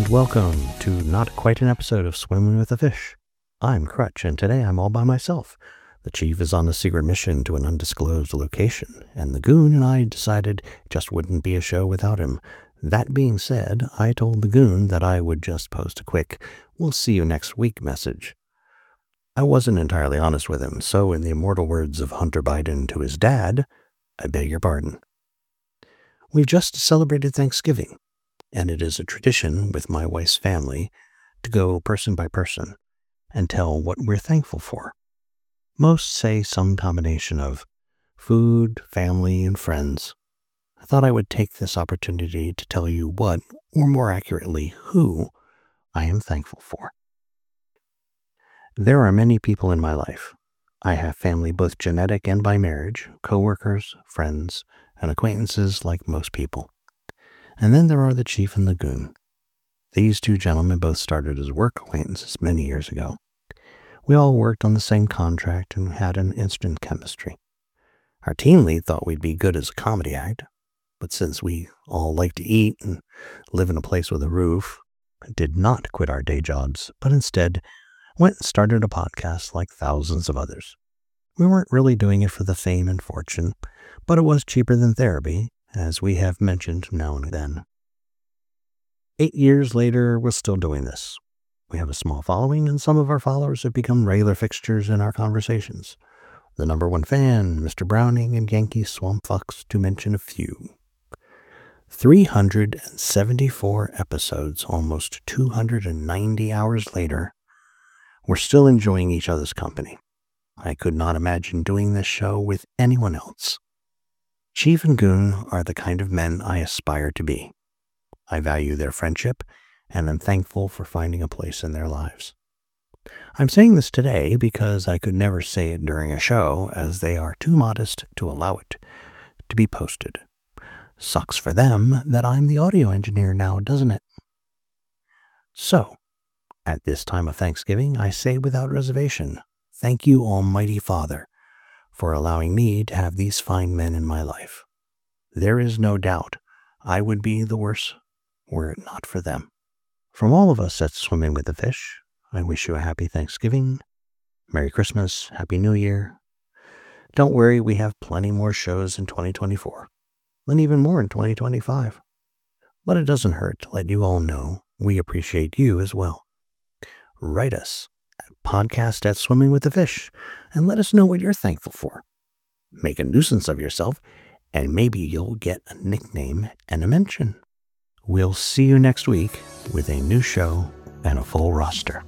and welcome to not quite an episode of Swimming with a Fish. I'm Crutch, and today I'm all by myself. The chief is on a secret mission to an undisclosed location, and the goon and I decided it just wouldn't be a show without him. That being said, I told the goon that I would just post a quick "we'll see you next week" message. I wasn't entirely honest with him, so in the immortal words of Hunter Biden to his dad, I beg your pardon. We've just celebrated Thanksgiving, and it is a tradition with my wife's family to go person by person and tell what we're thankful for. Most say some combination of food, family, and friends. I thought I would take this opportunity to tell you what, or more accurately, who, I am thankful for. There are many people in my life. I have family both genetic and by marriage, coworkers, friends, and acquaintances like most people. And then there are the chief and the goon. These two gentlemen both started as work acquaintances many years ago. We all worked on the same contract and had an instant chemistry. Our team lead thought we'd be good as a comedy act, but since we all like to eat and live in a place with a roof, did not quit our day jobs, but instead went and started a podcast like thousands of others. We weren't really doing it for the fame and fortune, but it was cheaper than therapy, as we have mentioned now and then. 8 years later, we're still doing this. We have a small following, and some of our followers have become regular fixtures in our conversations. The number one fan, Mr. Browning, and Yankee Swamp Fox, to mention a few. 374 episodes, almost 290 hours later, we're still enjoying each other's company. I could not imagine doing this show with anyone else. Chief and Goon are the kind of men I aspire to be. I value their friendship, and am thankful for finding a place in their lives. I'm saying this today because I could never say it during a show, as they are too modest to allow it to be posted. Sucks for them that I'm the audio engineer now, doesn't it? So, at this time of Thanksgiving, I say without reservation, thank you, Almighty Father, for allowing me to have these fine men in my life. There is no doubt I would be the worse were it not for them. From all of us at Swimming with the Fish, I wish you a happy Thanksgiving, Merry Christmas, Happy New Year. Don't worry, we have plenty more shows in 2024, and even more in 2025. But it doesn't hurt to let you all know we appreciate you as well. Write us at podcast@swimmingwiththefish and let us know what you're thankful for. Make a nuisance of yourself, and maybe you'll get a nickname and a mention. We'll see you next week with a new show and a full roster.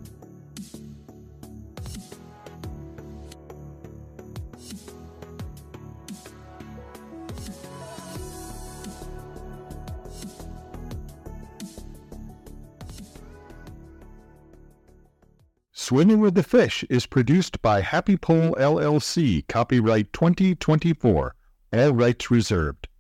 Swimming with the Fish is produced by Happy Pole LLC, copyright 2024, all rights reserved.